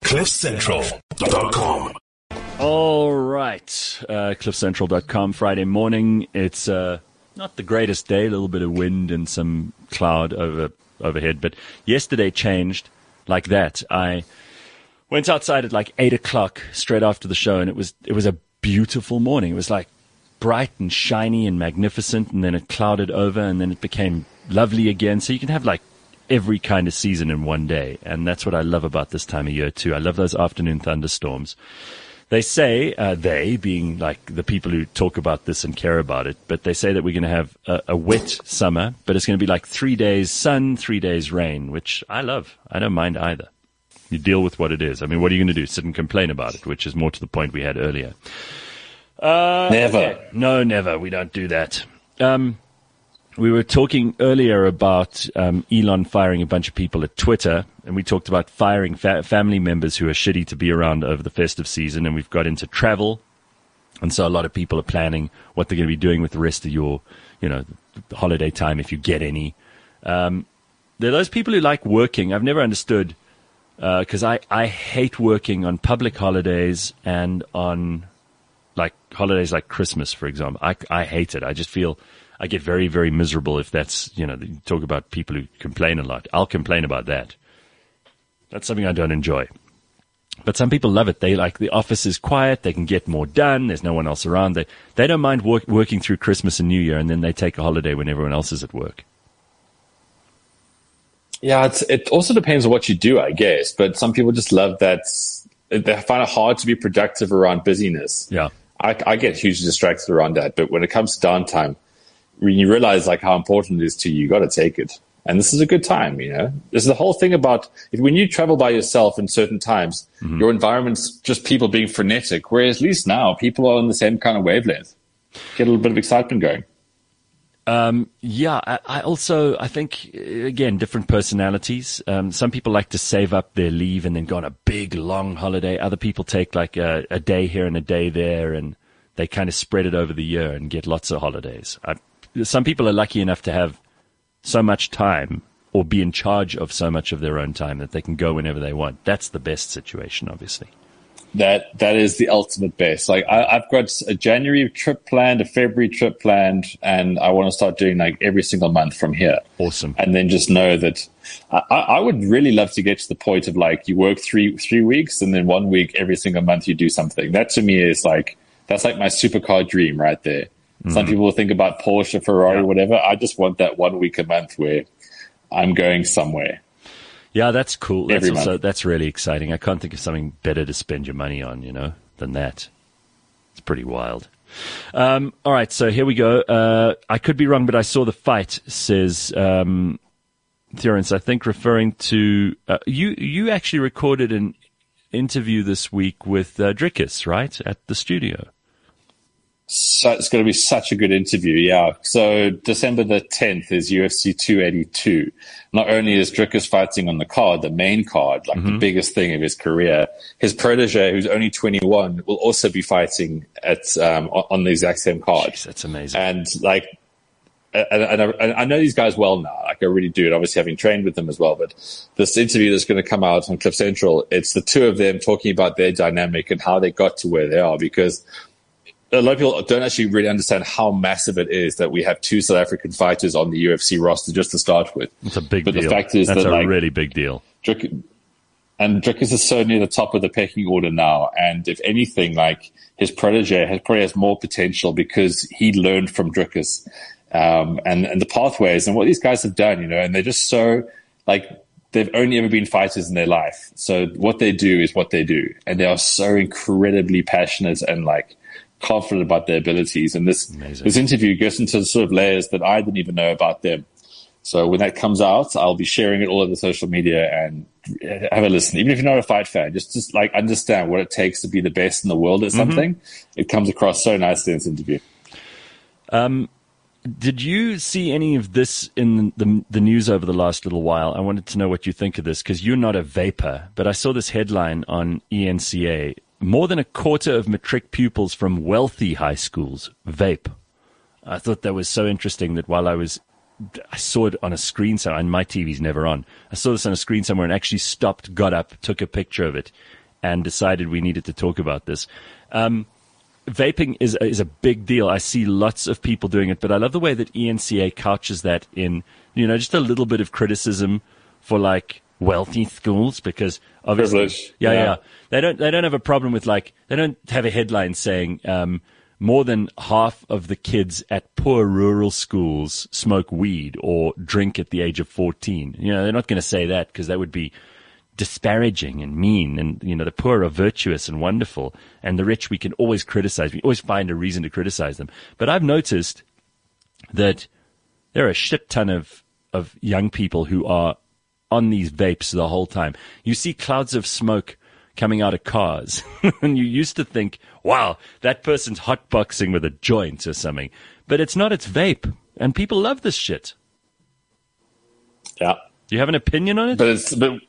CliffCentral.com. All right, CliffCentral.com, Friday morning. It's not the greatest day, a little bit of wind and some cloud overhead, but yesterday changed like that. I went outside at like 8 o'clock straight after the show, and it was a beautiful morning. It was like bright and shiny and magnificent, and then it clouded over, and then it became lovely again. So you can have like every kind of season in one day, and that's what I love about this time of year too. I love those afternoon thunderstorms. They say, they being like the people who talk about this and care about it, but they say that we're going to have a wet summer, but it's going to be like 3 days sun, 3 days rain, which I love. I don't mind either. You deal with what it is. I mean, what are you going to do? Sit and complain about it, which is more to the point we had earlier. Never. Okay. No, never. We don't do that. We were talking earlier about Elon firing a bunch of people at Twitter, and we talked about firing family members who are shitty to be around over the festive season, and we've got into travel, and so a lot of people are planning what they're going to be doing with the rest of your, the holiday time, if you get any. There are those people who like working. I've never understood, because I hate working on public holidays and on like holidays like Christmas, for example. I hate it. I just feel I get very, very miserable if that's, you talk about people who complain a lot. I'll complain about that. That's something I don't enjoy. But some people love it. They like the office is quiet. They can get more done. There's no one else around. They don't mind working through Christmas and New Year, and then they take a holiday when everyone else is at work. Yeah, it also depends on what you do, I guess. But some people just love that. They find it hard to be productive around busyness. Yeah. I get hugely distracted around that. But when it comes to downtime, when you realize like how important it is to you, you got to take it. And this is a good time, This is the whole thing about when you travel by yourself in certain times, your environment's just people being frenetic. Whereas at least now people are on the same kind of wavelength. Get a little bit of excitement going. Yeah, I think, again, different personalities. Some people like to save up their leave and then go on a big, long holiday. Other people take like a day here and a day there, and they kind of spread it over the year and get lots of holidays. Some people are lucky enough to have so much time or be in charge of so much of their own time that they can go whenever they want. That's the best situation, obviously. That is the ultimate best. Like I've got a January trip planned, a February trip planned, and I want to start doing like every single month from here. Awesome. And then just know that I would really love to get to the point of like you work three weeks and then 1 week every single month you do something. That to me is like, that's like my supercar dream right there. Mm-hmm. Some people think about Porsche, Ferrari, whatever. I just want that 1 week a month where I'm going somewhere. Yeah, that's cool. That's really exciting. I can't think of something better to spend your money on, than that. It's pretty wild. All right, so here we go. I could be wrong, but I saw the fight, says Terence, I think referring to you actually recorded an interview this week with Drickus, right, at the studio? So it's going to be such a good interview, yeah. So December the 10th is UFC 282. Not only is Drickus fighting on the card, the main card, like the biggest thing of his career, his protege, who's only 21, will also be fighting at on the exact same card. Jeez, that's amazing. And like, and I know these guys well now. Like I really do, and obviously having trained with them as well. But this interview that's going to come out on Cliff Central, it's the two of them talking about their dynamic and how they got to where they are, because a lot of people don't actually really understand how massive it is that we have two South African fighters on the UFC roster just to start with. It's a big deal. But the fact is that's that a really big deal. Drickus is so near the top of the pecking order now. And if anything, like his protege probably has more potential because he learned from Drickus, and the pathways and what these guys have done, and they're just so like, they've only ever been fighters in their life. So what they do is what they do. And they are so incredibly passionate and like, confident about their abilities, and this interview goes into sort of layers that I didn't even know about them. So when that comes out, I'll be sharing it all over social media and have a listen. Even if you're not a fight fan, just like understand what it takes to be the best in the world at something. It comes across so nicely in this interview. Did you see any of this in the news over the last little while? I wanted to know what you think of this, because you're not a vapor, but I saw this headline on ENCA. More than a quarter of matric pupils from wealthy high schools vape. I thought that was so interesting that while I was I saw it on a screen somewhere, and my TV's never on. I saw this on a screen somewhere and actually stopped, got up, took a picture of it, and decided we needed to talk about this. Vaping is a big deal. I see lots of people doing it, but I love the way that ENCA couches that in, just a little bit of criticism for like wealthy schools, because obviously, privilege. Yeah. They don't have a problem with they don't have a headline saying, more than half of the kids at poor rural schools smoke weed or drink at the age of 14. They're not going to say that because that would be disparaging and mean, and the poor are virtuous and wonderful, and the rich we can always criticize. We always find a reason to criticize them. But I've noticed that there are a shit ton of young people who are on these vapes the whole time. You see clouds of smoke coming out of cars, and you used to think, wow, that person's hotboxing with a joint or something. But it's not, it's vape, and people love this shit. Yeah. Do you have an opinion on it? But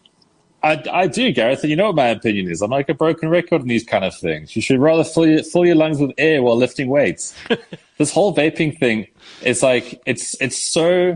I do, Gareth. And you know what my opinion is? I'm like a broken record in these kind of things. You should rather fill your lungs with air while lifting weights. This whole vaping thing is like, it's so,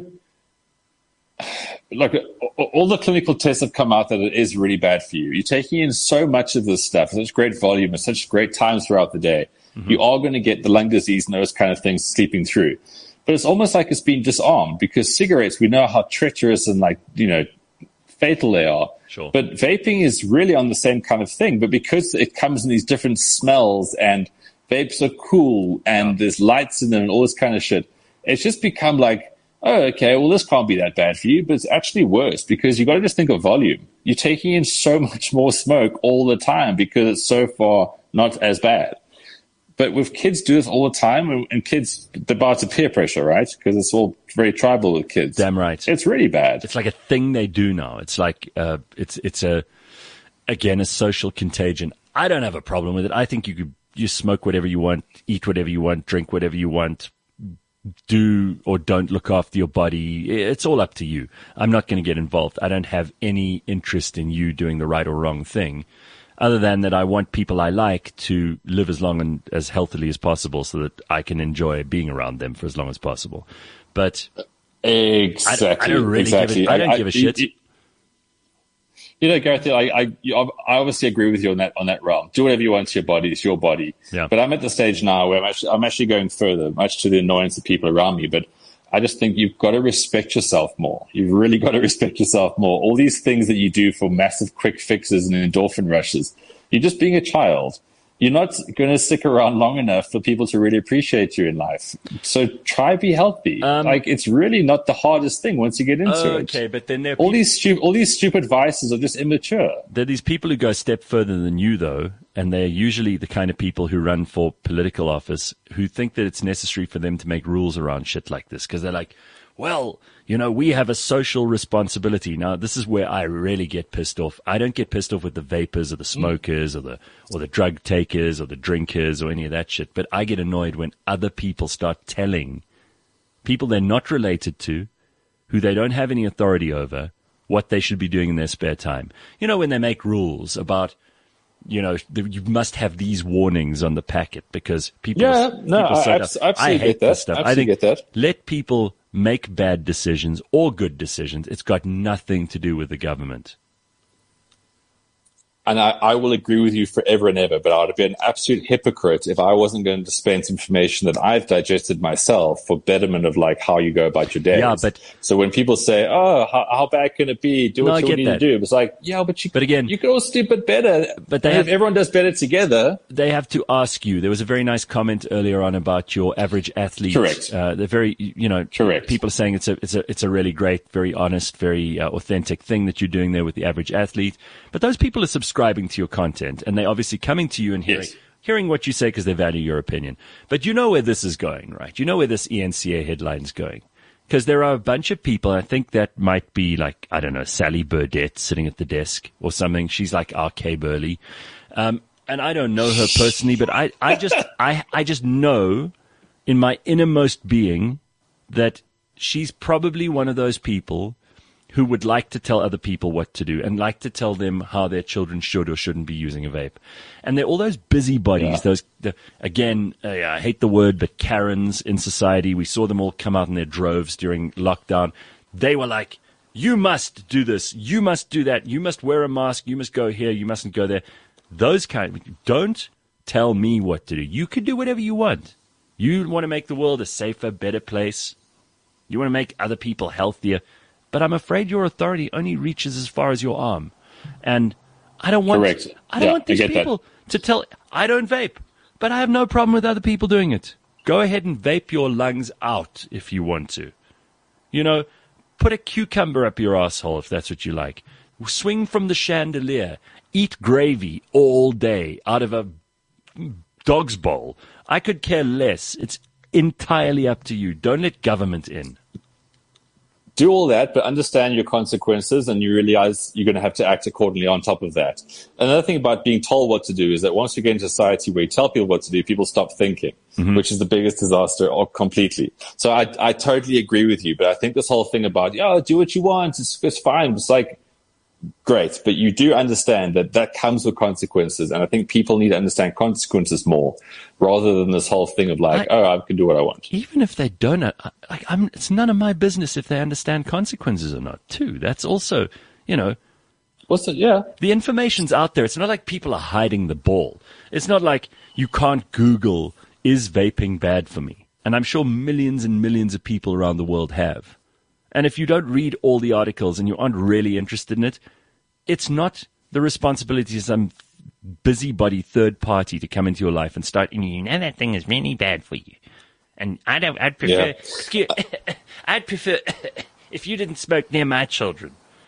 like, all the clinical tests have come out that it is really bad for you. You're taking in so much of this stuff, such great volume, at such great times throughout the day. Mm-hmm. You are going to get the lung disease and those kind of things sleeping through. But it's almost like it's been disarmed, because cigarettes, we know how treacherous and fatal they are. Sure. But vaping is really on the same kind of thing. But because it comes in these different smells, and vapes are cool, and there's lights in them and all this kind of shit, it's just become like, oh, okay, well, this can't be that bad for you. But it's actually worse, because you got to just think of volume. You're taking in so much more smoke all the time because it's so far not as bad. But with kids do this all the time, and kids, the bar to peer pressure, right? Because it's all very tribal with kids. Damn right. It's really bad. It's like a thing they do now. It's like, it's a social contagion. I don't have a problem with it. I think you smoke whatever you want, eat whatever you want, drink whatever you want, do or don't look after your body. It's all up to you. I'm not going to get involved. I don't have any interest in you doing the right or wrong thing, other than that I want people I like to live as long and as healthily as possible, so that I can enjoy being around them for as long as possible. But exactly, I don't really give a shit. Gareth, I obviously agree with you on that realm. Do whatever you want to your body; it's your body. Yeah. But I'm at the stage now where I'm actually going further, much to the annoyance of people around me. But I just think you've got to respect yourself more. You've really got to respect yourself more. All these things that you do for massive quick fixes and endorphin rushes, you're just being a child. You're not going to stick around long enough for people to really appreciate you in life. So try be healthy. It's really not the hardest thing once you get into it. Okay, but then there are all these stupid vices are just immature. There are these people who go a step further than you, though, and they're usually the kind of people who run for political office who think that it's necessary for them to make rules around shit like this, because they're like, well, we have a social responsibility. Now, this is where I really get pissed off. I don't get pissed off with the vapors or the smokers or the drug takers or the drinkers or any of that shit. But I get annoyed when other people start telling people they're not related to, who they don't have any authority over, what they should be doing in their spare time. When they make rules about, you must have these warnings on the packet because people. I hate that stuff. I think get that. Let people make bad decisions or good decisions. It's got nothing to do with the government. And I will agree with you forever and ever, but I would be an absolute hypocrite if I wasn't going to dispense information that I've digested myself for betterment of how you go about your days. Yeah, but so when people say, "Oh, how bad can it be? Do what you need to do," it's like, yeah, but again, you could always do it better. But if everyone does better together, they have to ask you. There was a very nice comment earlier on about your average athlete. Correct. They're very, correct. People are saying it's a really great, very honest, very authentic thing that you're doing there with the average athlete. But those people are subscribing to your content, and they're obviously coming to you and hearing what you say because they value your opinion. But you know where this is going, right? You know where this ENCA headline's going. Because there are a bunch of people, I think that might be like, I don't know, Sally Burdett sitting at the desk or something. She's like R.K. Burley. And I don't know her personally, but I just know in my innermost being that she's probably one of those people who would like to tell other people what to do and like to tell them how their children should or shouldn't be using a vape. And they're all those busybodies, I hate the word, but Karens in society. We saw them all come out in their droves during lockdown. They were like, you must do this, you must do that, you must wear a mask, you must go here, you mustn't go there. Those don't tell me what to do. You can do whatever you want. You want to make the world a safer, better place. You want to make other people healthier. But I'm afraid your authority only reaches as far as your arm. And I don't want these people to tell, I don't vape, but I have no problem with other people doing it. Go ahead and vape your lungs out if you want to. Put a cucumber up your asshole if that's what you like. Swing from the chandelier. Eat gravy all day out of a dog's bowl. I could care less. It's entirely up to you. Don't let government in. Do all that, but understand your consequences, and you realize you're going to have to act accordingly on top of that. Another thing about being told what to do is that once you get into a society where you tell people what to do, people stop thinking, which is the biggest disaster completely. So I totally agree with you, but I think this whole thing about, do what you want, it's fine. It's like, great, but you do understand that comes with consequences, and I think people need to understand consequences more rather than this whole thing of I can do what I want. Even if they don't, it's none of my business if they understand consequences or not, too. That's also, the information's out there. It's not like people are hiding the ball. It's not like you can't Google, is vaping bad for me? And I'm sure millions and millions of people around the world have. And if you don't read all the articles and you aren't really interested in it, it's not the responsibility of some busybody third party to come into your life and start, that thing is really bad for you. And I'd prefer, I'd prefer if you didn't smoke near my children.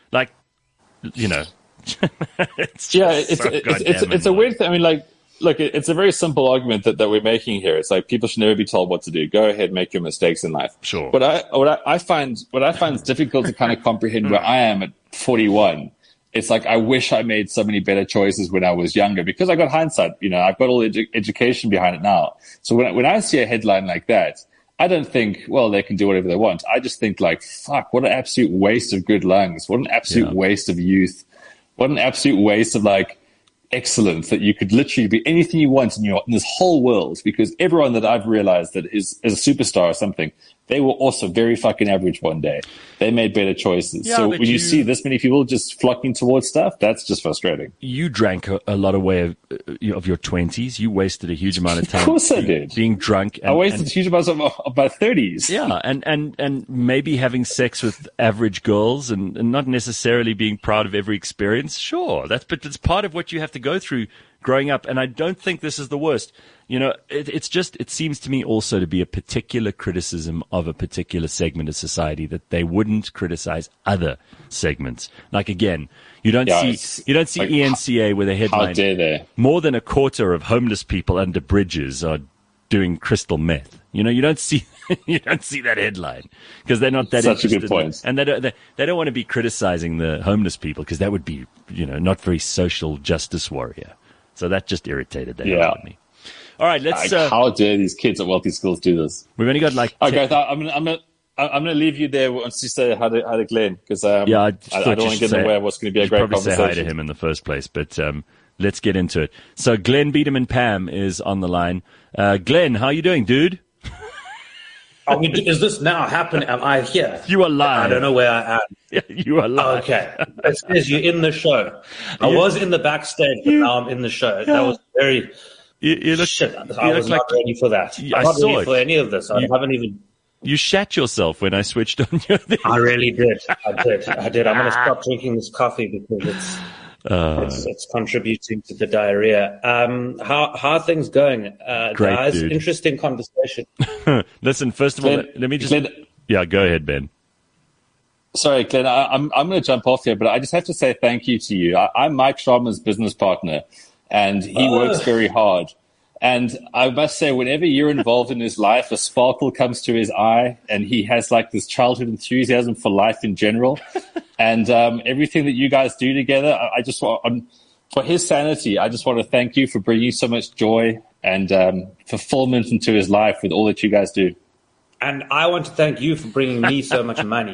It's a weird thing. I mean, look, it's a very simple argument that we're making here. It's like people should never be told what to do. Go ahead, make your mistakes in life. Sure. What I find difficult to kind of comprehend where I am at 41. It's like I wish I made so many better choices when I was younger because I got hindsight. I've got all the education behind it now. So when I see a headline like that, I don't think, well, they can do whatever they want. I just think fuck, what an absolute waste of good lungs. What an absolute waste of youth. What an absolute waste of excellence that you could literally be anything you want in this whole world, because everyone that I've realized that is a superstar or something, they were also very fucking average one day. They made better choices. So when you see this many people just flocking towards stuff, that's just frustrating. You drank a lot of way of your 20s. You wasted a huge amount of time. Of course I did. Being drunk. I wasted a huge amount of my 30s. Yeah, and maybe having sex with average girls and not necessarily being proud of every experience. Sure, but it's part of what you have to go through growing up, and I don't think this is the worst. It seems to me also to be a particular criticism of a particular segment of society that they wouldn't criticize other segments. Again, you don't see ENCA with a headline. How dare they? More than a quarter of homeless people under bridges are doing crystal meth. You don't see that headline because they're not that Such interested. A good point. And they don't want to be criticizing the homeless people because that would be not very social justice warrior. So that just irritated the hell out of me. All right, let's. How dare these kids at wealthy schools do this? We've only got Okay, I'm gonna leave you there once you say hi to Glenn because I don't want to get in the way of what's going to be a great conversation. Probably say hi to him in the first place, but let's get into it. So Glenn Biederman Pam is on the line. Glenn, how you doing, dude? Is this now happening? Am I here? You are live. I don't know where I am. Yeah, you are live. Okay. It says you're in the show. I was in the backstage, but now I'm in the show. That was very... Shit, I was not ready for that. I'm not ready for any of this. I haven't even... You shat yourself when I switched on your thing. I really did. I did. I'm going to stop drinking this coffee because it's contributing to the diarrhea. How are things going, great, guys? Dude. Interesting conversation. Listen, first of all, let me just... Glenn, go ahead, Ben. Sorry, Glenn, I'm going to jump off here, but I just have to say thank you to you. I'm Mike Sharma's business partner, and he works very hard. And I must say, whenever you're involved in his life, a sparkle comes to his eye, and he has this childhood enthusiasm for life in general. And everything that you guys do together, I just want, for his sanity, I just want to thank you for bringing so much joy and fulfillment into his life with all that you guys do. And I want to thank you for bringing me so much money.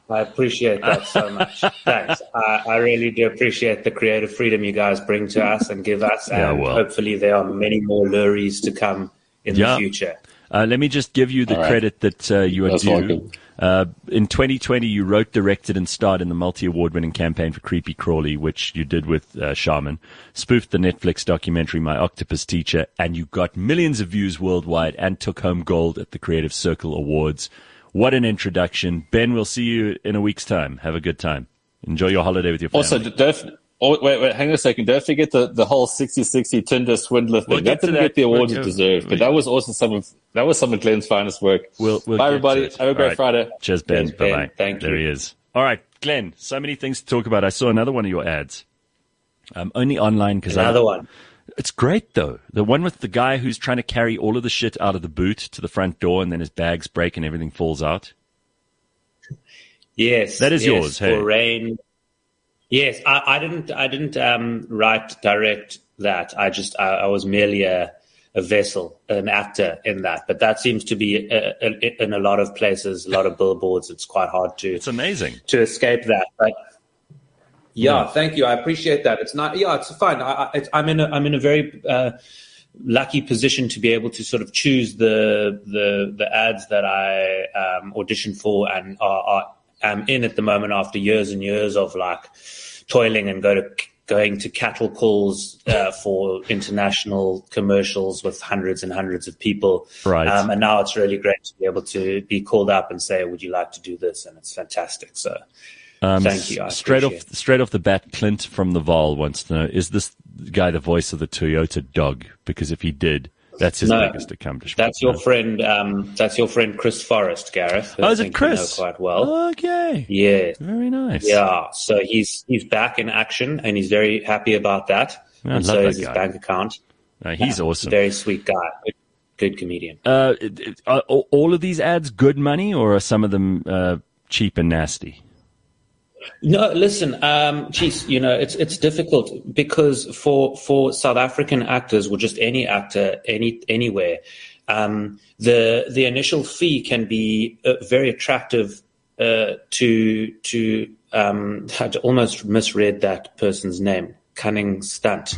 I appreciate that so much. Thanks. I really do appreciate the creative freedom you guys bring to us and give us. And hopefully there are many more Luries to come in the future. Let me just give you the credit that you are due. In 2020, you wrote, directed, and starred in the multi-award-winning campaign for Creepy Crawly, which you did with Shaman, spoofed the Netflix documentary My Octopus Teacher, and you got millions of views worldwide and took home gold at the Creative Circle Awards. What an introduction. Ben, we'll see you in a week's time. Have a good time. Enjoy your holiday with your family. Also, wait, hang on a second. Don't forget the whole 60-60 Tinder swindler thing. That didn't get the awards it deserved, but that was also some of Glenn's finest work. We'll Bye, everybody. Have a great Friday. Cheers, Ben. Bye-bye. Thank you. There he is. All right, Glenn, so many things to talk about. I saw another one of your ads. Only online because another one. It's great, though. The one with the guy who's trying to carry all of the shit out of the boot to the front door, and then his bags break and everything falls out. Yes. That is yours, hey? For rain. Yes, I didn't write direct that. I was merely a vessel, an actor in that. But that seems to be in a lot of places, a lot of billboards. It's quite hard to. It's amazing to escape that. But thank you. I appreciate that. It's not. Yeah, it's fine. I'm in a very lucky position to be able to sort of choose the ads that I audition for and am in at the moment after years and years of like toiling and going to cattle calls for international commercials with hundreds and hundreds of people. Right. And now it's really great to be able to be called up and say, would you like to do this? And it's fantastic. So thank you. Straight off the bat, Clint from the Val wants to know, is this guy the voice of the Toyota dog? Because if he did, that's his biggest accomplishment. That's your friend. That's your friend Chris Forrest, Gareth. Oh, is it Chris? You know quite well. Okay. Yeah. Very nice. Yeah. So he's back in action, and he's very happy about that. And so is his bank account. He's awesome. Very sweet guy. Good comedian. Are all of these ads good money, or are some of them cheap and nasty? No, listen, geez, it's difficult because for South African actors or just any actor anywhere, the initial fee can be very attractive to I almost misread that person's name. Cunning Stunt,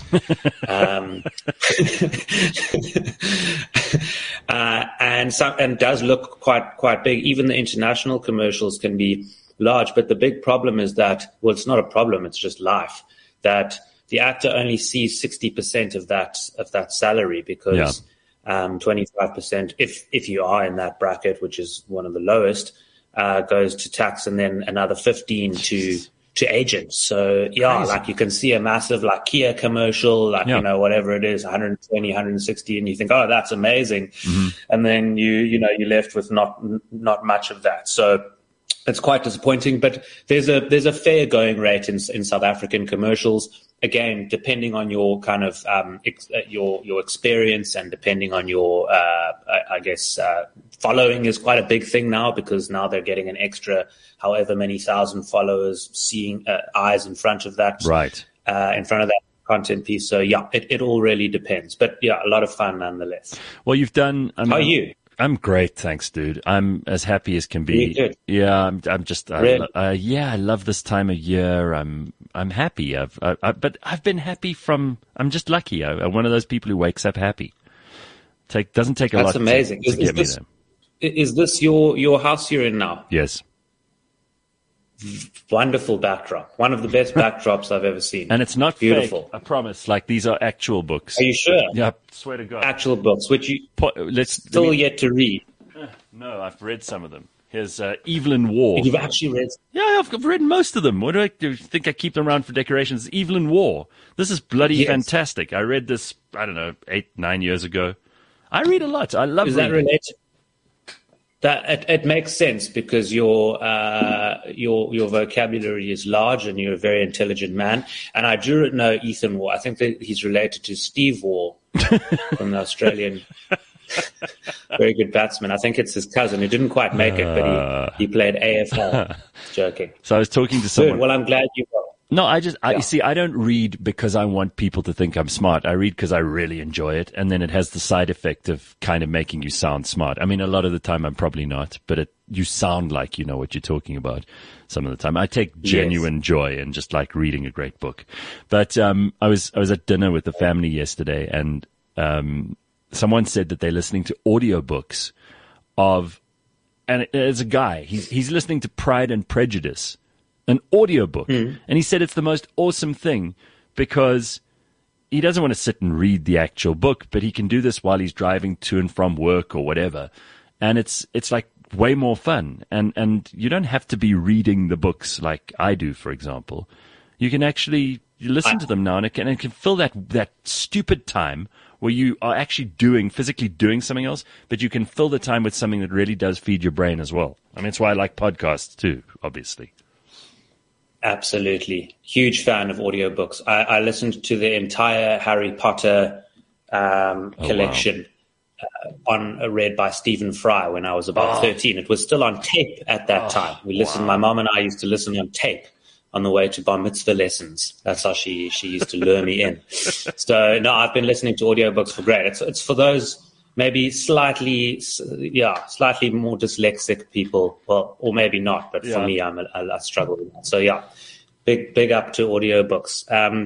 and does look quite big. Even the international commercials can be large, but the big problem is that, well, it's not a problem, it's just life, that the actor only sees 60% of that salary because 25%, if you are in that bracket, which is one of the lowest, goes to tax, and then another 15 to agents. So crazy. Like you can see a massive like Kia commercial, whatever it is, 120, 160, and you think, oh, that's amazing. Mm-hmm. And then you're left with not much of that. So it's quite disappointing, but there's a fair going rate in South African commercials. Again, depending on your kind of your experience and depending on your following is quite a big thing now, because now they're getting an extra however many thousand followers seeing eyes in front of that, right? In front of that content piece. So it all really depends, but a lot of fun nonetheless. Well, you've done. How are you? I'm great, thanks, dude. I'm as happy as can be. Good. Yeah, I'm just. Really? I love this time of year. I'm happy. But I've been happy from. I'm just lucky. I'm one of those people who wakes up happy. Doesn't take a lot. That's amazing. To get me there. Is this your house you're in now? Yes. Wonderful backdrop. One of the best backdrops I've ever seen. And it's not beautiful. Fake, I promise. Like, these are actual books. Are you sure? Yeah, I swear to God. Actual books, which you yet to read. No, I've read some of them. Here's Evelyn Waugh. You've actually read? Yeah, I've read most of them. What do I do? Think I keep them around for decorations? Evelyn Waugh. This is bloody fantastic. I read this, 8-9 years ago. I read a lot. I love reading. Is that related? That it makes sense because your vocabulary is large and you're a very intelligent man. And I do know Ethan Waugh. I think that he's related to Steve Waugh from the Australian, very good batsman. I think it's his cousin who didn't quite make it, but he played AFL. Joking. So I was talking to someone. Good. Well, I'm glad you got. No, you see, I don't read because I want people to think I'm smart. I read because I really enjoy it. And then it has the side effect of kind of making you sound smart. I mean, a lot of the time I'm probably not, but you sound like you know what you're talking about some of the time. I take genuine joy in just like reading a great book. But, I was at dinner with the family yesterday, and, someone said that they're listening to audiobooks and it's a guy, he's listening to Pride and Prejudice, an audiobook. And he said it's the most awesome thing because he doesn't want to sit and read the actual book, but he can do this while he's driving to and from work or whatever. And it's like way more fun. And you don't have to be reading the books like I do, for example. You can actually listen to them now, and it can fill that stupid time where you are actually physically doing something else, but you can fill the time with something that really does feed your brain as well. I mean, it's why I like podcasts too, obviously. Absolutely. Huge fan of audiobooks. I listened to the entire Harry Potter collection read by Stephen Fry when I was about 13. It was still on tape at that time. We listened. My mom and I used to listen on tape on the way to bar mitzvah lessons. That's how she used to lure me in. So no, I've been listening to audiobooks for great. It's for those maybe slightly more dyslexic people, well, or maybe not, but for me, I struggle with that. So yeah, big up to audiobooks.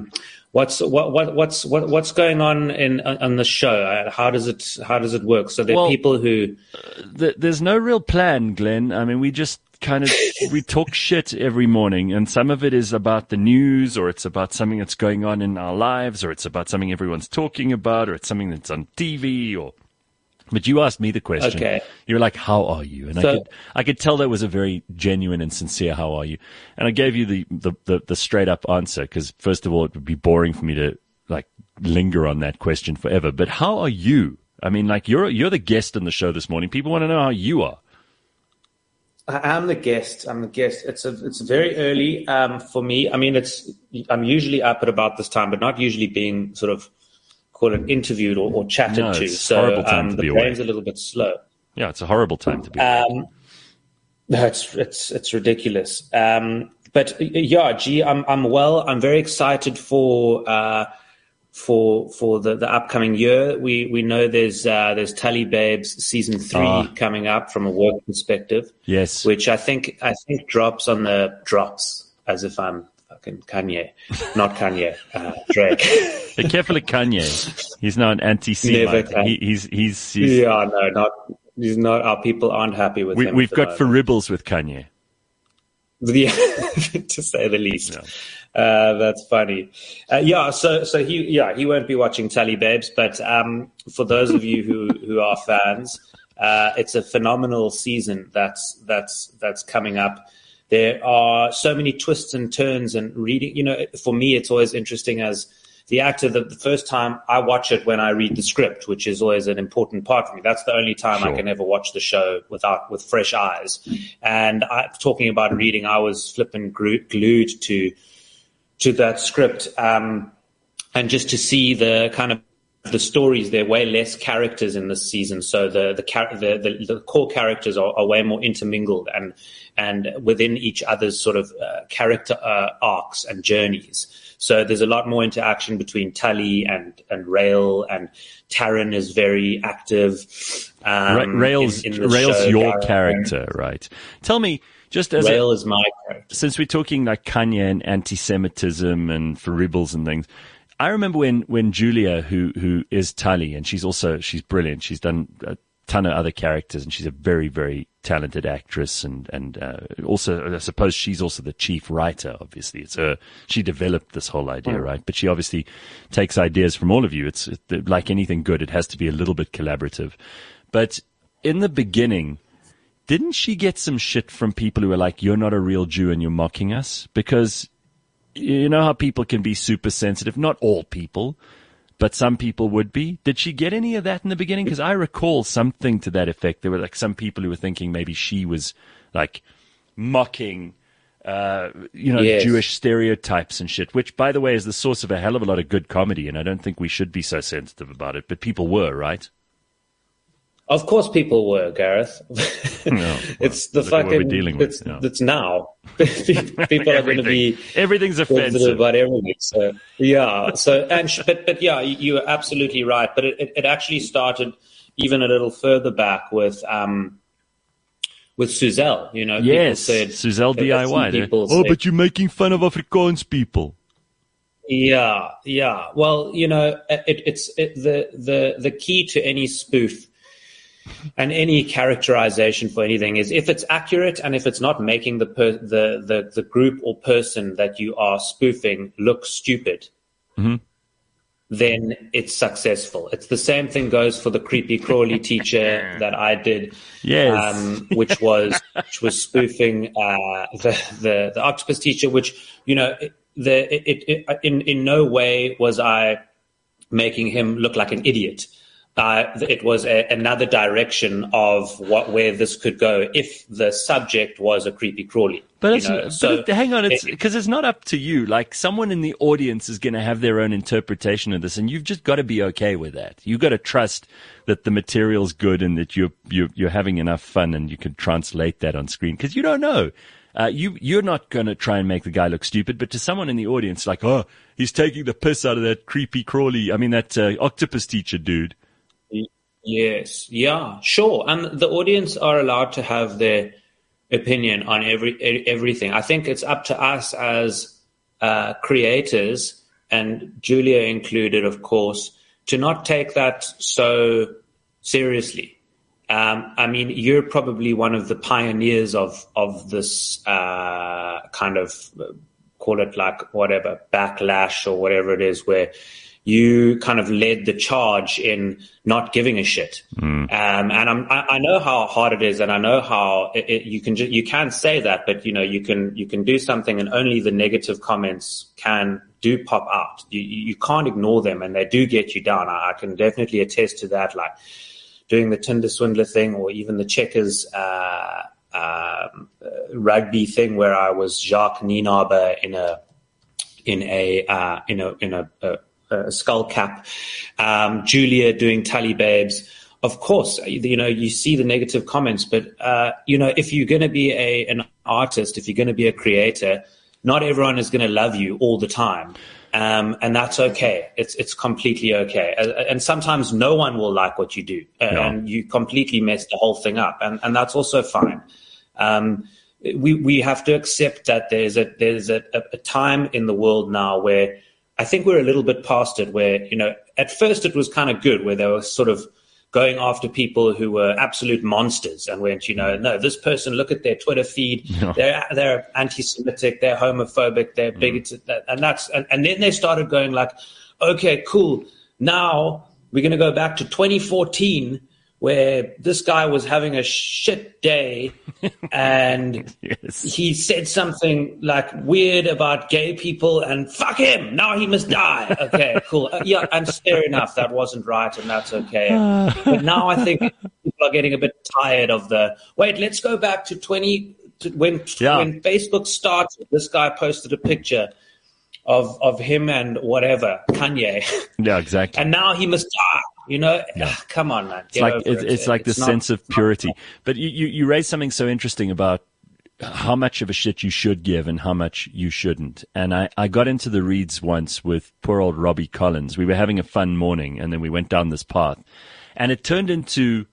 What's going on the show? How does it work? So there are people who there's no real plan, Glenn. I mean, we just we talk shit every morning, and some of it is about the news, or it's about something that's going on in our lives, or it's about something everyone's talking about, or it's something that's on TV, But you asked me the question. Okay. You were like, how are you? And I could tell that was a very genuine and sincere, how are you? And I gave you the straight up answer, because first of all, it would be boring for me to like linger on that question forever. But how are you? I mean, like you're the guest on the show this morning. People want to know how you are. I'm the guest. It's very early, for me. I mean, I'm usually up at about this time, but not usually being sort of call it interviewed or chatted to. So the brain's a little bit slow. Yeah, it's a horrible time to be away. No, it's ridiculous. But yeah, I'm well. I'm very excited for the upcoming year. We know there's Tully Babes season 3 coming up from a work perspective. Yes, which I think drops as if I'm fucking Kanye, not Kanye, Drake. Be careful of Kanye. He's not an anti-Semite. He's yeah, no, he's not. Our people aren't happy with him. We've got foribbles with Kanye. Yeah, to say the least. No. That's funny. So he won't be watching Tully Babes, but for those of you who are fans, it's a phenomenal season that's coming up. There are so many twists and turns, and reading, for me, it's always interesting as the actor. The first time I watch it when I read the script, which is always an important part for me. That's the only time I can ever watch the show with fresh eyes. And talking about reading, I was flipping glued to that script, and just to see the kind of the stories. There are way less characters in this season, so the core characters are way more intermingled and within each other's sort of character arcs and journeys. So there's a lot more interaction between Tully and Rael, and Taryn is very active. Rael's your character, right? Tell me, just as Rael is my character. Since we're talking like Kanye and anti-Semitism and foribbles and things, I remember when Julia, who is Tully, and she's brilliant. She's done a ton of other characters, and she's a very, very talented actress, and also I suppose she's also the chief writer. Obviously, it's her. She developed this whole idea, right? But she obviously takes ideas from all of you. It's like anything good; it has to be a little bit collaborative. But in the beginning, didn't she get some shit from people who were like, "You're not a real Jew and you're mocking us"? Because you know how people can be super sensitive. Not all people, but some people would be. Did she get any of that in the beginning? Because I recall something to that effect. There were like some people who were thinking maybe she was like mocking, yes, Jewish stereotypes and shit, which, by the way, is the source of a hell of a lot of good comedy. And I don't think we should be so sensitive about it. But people were, right? Of course, people were, Gareth. No, It's the look at what we're fucking. dealing with, yeah. It's now. People are going to be everything's sensitive offensive. about everything. So yeah. So but yeah, you are absolutely right. But it actually started even a little further back with Suzelle. You know, Yes, people said Suzelle DIY. People Oh, said, but you're making fun of Afrikaans people. yeah. Well, you know, the key to any spoof and any characterization for anything is if it's accurate and if it's not making the group or person that you are spoofing look stupid, then it's successful. It's the same thing goes for the creepy crawly teacher that I did, Yes. which was spoofing the octopus teacher, which, you know, in no way was I making him look like an idiot. It was another direction of where this could go if the subject was a creepy crawly. But hang on, because it's not up to you. Like, someone in the audience is going to have their own interpretation of this, and you've just got to be okay with that. You've got to trust that the material's good and that you're having enough fun and you can translate that on screen, because you don't know. You're not going to try and make the guy look stupid, but to someone in the audience, like, oh, he's taking the piss out of that creepy crawly, that octopus teacher dude. Yes, yeah, sure. And the audience are allowed to have their opinion on everything. I think it's up to us as creators, and Julia included, of course, to not take that so seriously. You're probably one of the pioneers of this kind of, call it like whatever, backlash or whatever it is, where you kind of led the charge in not giving a shit. And I know how hard it is, and I know how you can say that, but you know, you can do something, and only the negative comments do pop out. You can't ignore them, and they do get you down. I can definitely attest to that, like doing the Tinder swindler thing, or even the Checkers rugby thing, where I was Jacques Nienaber in a skull cap, Julia doing Tully Babes. Of course, you know, you see the negative comments, but you know, if you're going to be an artist, if you're going to be a creator, not everyone is going to love you all the time, and that's okay. It's completely okay. And sometimes no one will like what you do, and you completely mess the whole thing up, and that's also fine. We have to accept that there's a time in the world now where I think we're a little bit past it, where, you know, at first it was kind of good, where they were sort of going after people who were absolute monsters and went, you know, no, this person, look at their Twitter feed. Yeah. They're anti-Semitic, they're homophobic, they're bigoted. And then they started going like, okay, cool. Now we're going to go back to 2014, where this guy was having a shit day and he said something like weird about gay people, and fuck him, now he must die. Okay, cool. Yeah, and fair enough, that wasn't right, and that's okay. But now I think people are getting a bit tired of let's go back to when Facebook started. This guy posted a picture of him and whatever, Kanye. Yeah, exactly. And now he must die. You know, come on, man. It's like the sense of purity. But you raised something so interesting about how much of a shit you should give and how much you shouldn't. And I got into the reeds once with poor old Robbie Collins. We were having a fun morning, and then we went down this path, and it turned into,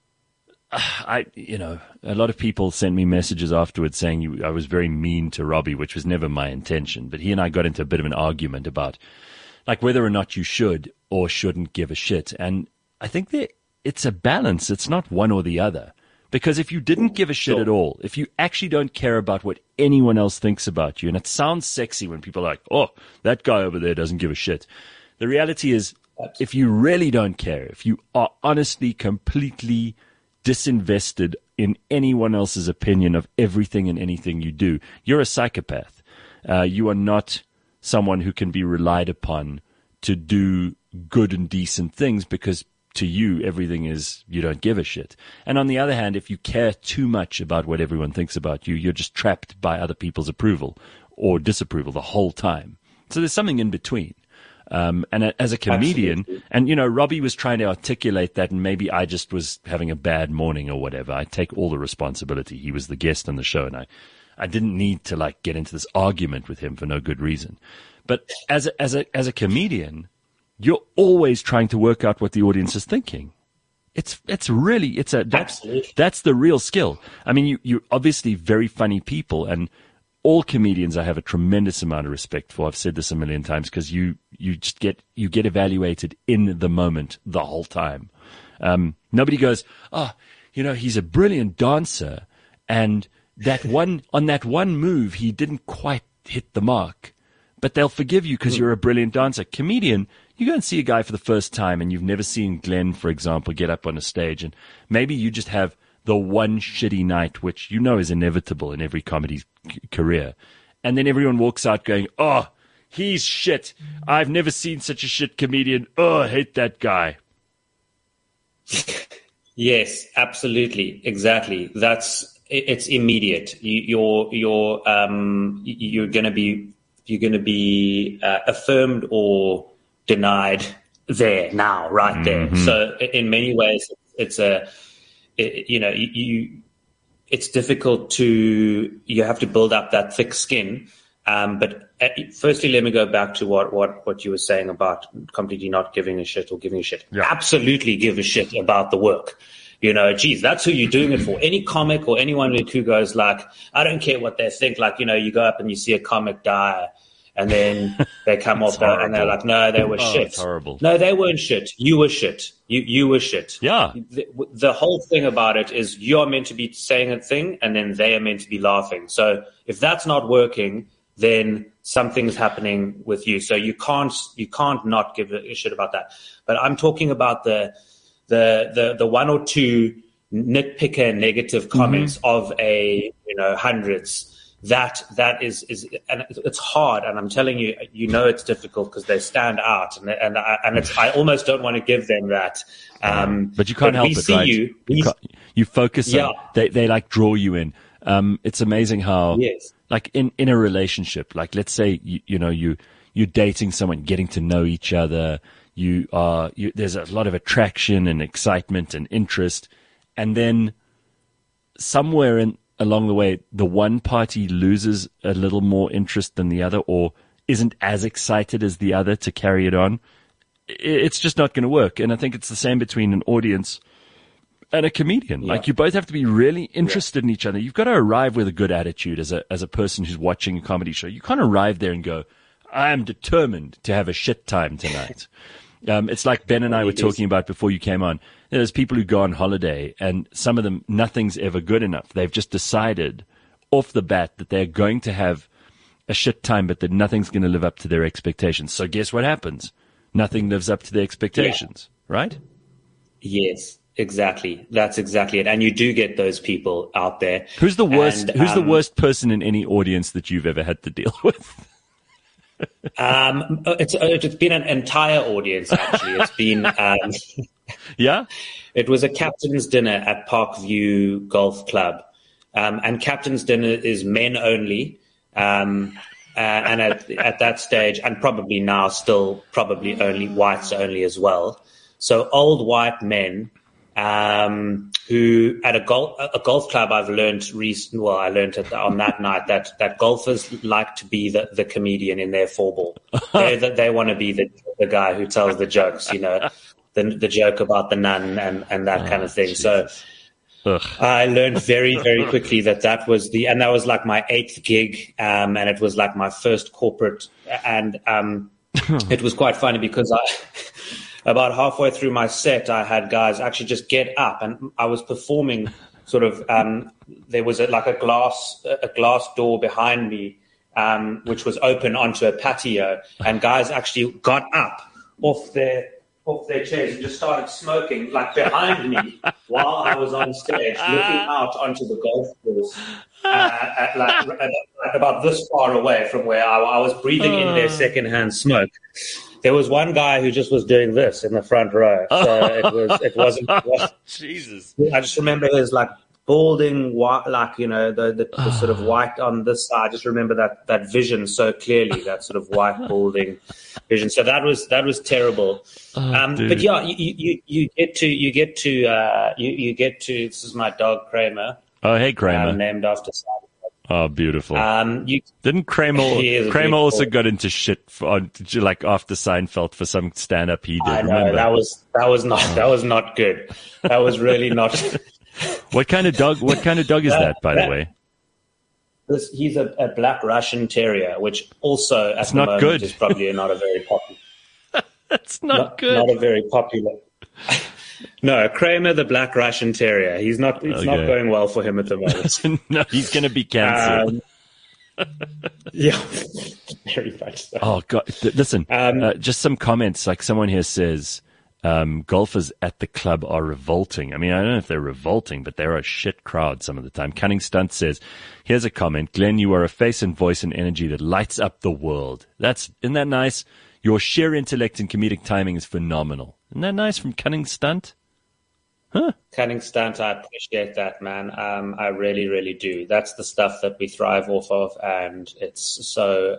a lot of people sent me messages afterwards saying I was very mean to Robbie, which was never my intention. But he and I got into a bit of an argument about like whether or not you should or shouldn't give a shit. And I think that it's a balance. It's not one or the other. Because if you didn't give a shit at all, if you actually don't care about what anyone else thinks about you, and it sounds sexy when people are like, oh, that guy over there doesn't give a shit. The reality is, if you really don't care, if you are honestly completely disinvested in anyone else's opinion of everything and anything you do, you're a psychopath. You are not someone who can be relied upon to do good and decent things, because to you, everything is you don't give a shit. And on the other hand, if you care too much about what everyone thinks about you, you're just trapped by other people's approval or disapproval the whole time. So there's something in between. And as a comedian, Absolutely. and, you know, Robbie was trying to articulate that, and maybe I just was having a bad morning or whatever. I take all the responsibility. He was the guest on the show, and I didn't need to like get into this argument with him for no good reason. But as a comedian, you're always trying to work out what the audience is thinking. That's the real skill. I mean, you're obviously very funny people, and all comedians I have a tremendous amount of respect for. I've said this a million times, because you get evaluated in the moment the whole time. Nobody goes, oh, you know, he's a brilliant dancer, and on that one move he didn't quite hit the mark. But they'll forgive you because you're a brilliant dancer. Comedian, you go and see a guy for the first time and you've never seen Glenn, for example, get up on a stage, and maybe you just have the one shitty night, which you know is inevitable in every comedy career. And then everyone walks out going, oh, he's shit. I've never seen such a shit comedian. Oh, I hate that guy. Yes, absolutely. Exactly. It's immediate. You're going to be affirmed or denied there now, right there. Mm-hmm. So in many ways, it's difficult you have to build up that thick skin. But firstly, let me go back to what you were saying about completely not giving a shit or giving a shit. Yeah. Absolutely give a shit about the work. You know, geez, that's who you're doing it for. Any comic or anyone who goes like, I don't care what they think. Like, you know, you go up and you see a comic die, and then they come off and they're like, no, they were shit. It's horrible. No, they weren't shit. You were shit. You were shit. Yeah. The whole thing about it is you're meant to be saying a thing, and then they are meant to be laughing. So if that's not working, then something's happening with you. So you can't not give a shit about that. But I'm talking about the one or two nitpicker negative comments of hundreds. That is, and it's hard. And I'm telling you, it's difficult because they stand out, and it's, I almost don't want to give them that. But you can't help it, right? You focus on, they like draw you in. It's amazing how, like in a relationship, like let's say, you're dating someone, getting to know each other. There's a lot of attraction and excitement and interest. And then somewhere along the way, the one party loses a little more interest than the other, or isn't as excited as the other to carry it on. It's just not going to work. And I think it's the same between an audience and a comedian. Yeah. Like, you both have to be really interested in each other. You've got to arrive with a good attitude as a person who's watching a comedy show. You can't arrive there and go, I am determined to have a shit time tonight. It's like Ben and I were talking about before you came on. There's people who go on holiday, and some of them, nothing's ever good enough. They've just decided off the bat that they're going to have a shit time, but that nothing's going to live up to their expectations. So guess what happens? Nothing lives up to their expectations, right? Yes, exactly. That's exactly it. And you do get those people out there. Who's the worst? Who's the worst person in any audience that you've ever had to deal with? It's been an entire audience, actually. It's been yeah. It was a captain's dinner at Parkview Golf Club, and captain's dinner is men only. And at that stage, and probably now still probably only whites only as well. So old white men who at a golf club, I've learned I learned it on that night that golfers like to be the comedian in their four ball. They want to be the guy who tells the jokes, the joke about the nun and that kind of thing. Jesus. So I learned very, very quickly that was and that was like my 8th gig, and it was like my first corporate, and it was quite funny because about halfway through my set, I had guys actually just get up, and I was performing sort of, there was a glass door behind me, which was open onto a patio, and guys actually got up off their chairs and just started smoking like behind me while I was on stage, looking out onto the golf course, at about this far away from where I was breathing in their secondhand smoke. There was one guy who just was doing this in the front row. So it wasn't. Jesus. I just remember his like balding, white, like, the sort of white on this side. I just remember that vision so clearly, that sort of white balding vision. So that was terrible. But yeah, you get to, this is my dog Kramer. Oh, hey, Kramer. Named after Seinfeld. Oh, beautiful. Didn't Kramer also got into shit like after Seinfeld for some stand-up he did? I know, remember? that was not good. That was really not. What kind of dog is that, by the way? He's a black Russian terrier, which also at the moment good. is probably not a very popular. That's not good. Not a very popular. No, Kramer, the black Russian terrier. It's not going well for him at the moment. No, he's going to be cancelled. Yeah, very much so. Oh God! Listen, just some comments. Like someone here says, golfers at the club are revolting. I mean, I don't know if they're revolting, but they're a shit crowd some of the time. Cunning Stunt says, here's a comment. Glenn, you are a face and voice and energy that lights up the world. Isn't that nice? Your sheer intellect and comedic timing is phenomenal. Isn't that nice from Cunning Stunt? Huh? Cunning Stunt, I appreciate that, man. I really, really do. That's the stuff that we thrive off of, and it's so.